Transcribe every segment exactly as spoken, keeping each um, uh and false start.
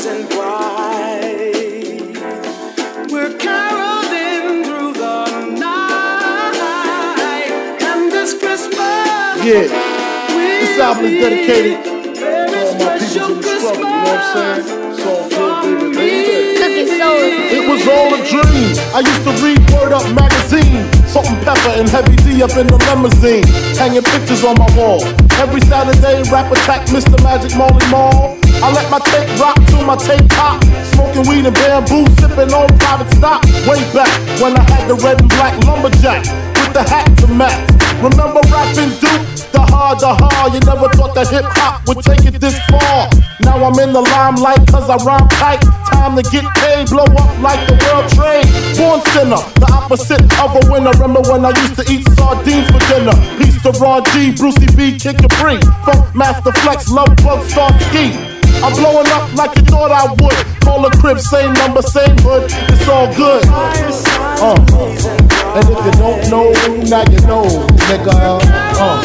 blazing bright. We're caroling through the night, and this Christmas, yeah, this album is dedicated to all my people in the struggle. You know what I'm saying? It's all good, baby, baby. It was all a dream. I used to read Word Up magazine, Salt and Pepper and Heavy D up in the limousine, hanging pictures on my wall. Every Saturday, rap attack, Mister Magic Molly Mall. I let my tape rock till my tape pop, smoking weed and bamboo, sipping on private stock. Way back when I had the red and black lumberjack with the hat to match. Remember rapping Duke? The hard, the hard. You never thought that hip hop would take it this far. Now I'm in the limelight cause I rhyme tight. Time to get paid, blow up like the world trade. Born sinner, the opposite of a winner. Remember when I used to eat sardines for dinner? Peace to Ron G, Brucey B, Kid Capri, Funk Master Flex, Love Bug, Star Ski. I'm blowing up like you thought I would. Call a crib, same number, same hood. It's all good. Uh. And if you don't know, now you know, nigga. Uh.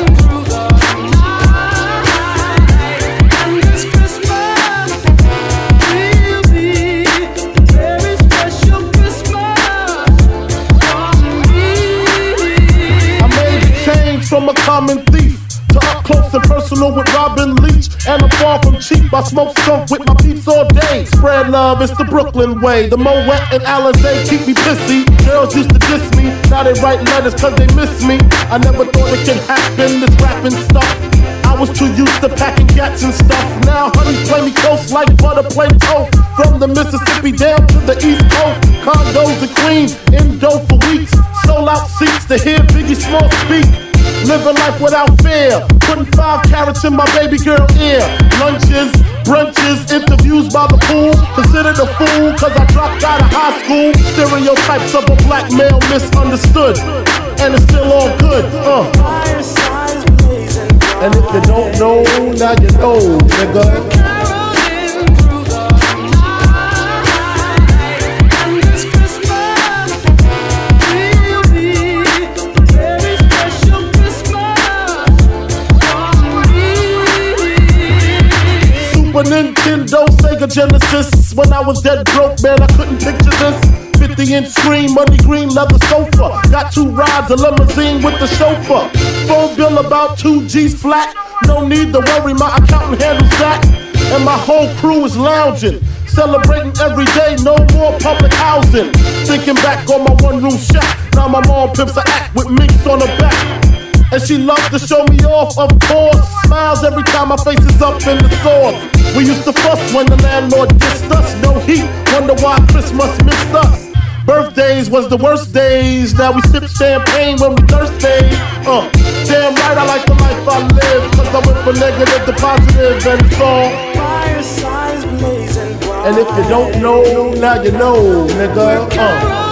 From a common thief to up close and personal with Robin Leach. And I'm far from cheap, I smoke skunk with my peeps all day. Spread love, it's the Brooklyn way. The Moet and Alizé keep me pissy. Girls used to diss me, now they write letters cause they miss me. I never thought it could happen, this rapping stuff. I was too used to packing gats and stuff. Now honeys play me close like butter play toast. From the Mississippi down to the East Coast. Condos in Queens, in dough for weeks. Sold out seats to hear Biggie Small speak. Living life without fear, putting five carats in my baby girl ear. Lunches, brunches, interviews by the pool. Considered a fool cause I dropped out of high school. Stereotypes of a black male misunderstood, and it's still all good. Uh. And if you don't know, now you know, nigga. Nintendo, Sega Genesis. When I was dead broke, man, I couldn't picture this. fifty inch screen, money green leather sofa. Got two rides, a limousine with the chauffeur. Phone bill about two G's flat. No need to worry, my accountant handles that. And my whole crew is lounging, celebrating every day, no more public housing. Thinking back on my one room shack. Now my mom pimps a act with minks on her back. And she loves to show me off, of course. Smiles every time my face is up in the sauce. We used to fuss when the landlord dissed us. No heat, wonder why Christmas missed us. Birthdays was the worst days. Now we sip champagne when we thirsty. Uh, damn right I like the life I live. Cause I went from negative to positive and it's all. And if you don't know, now you know, nigga. Uh.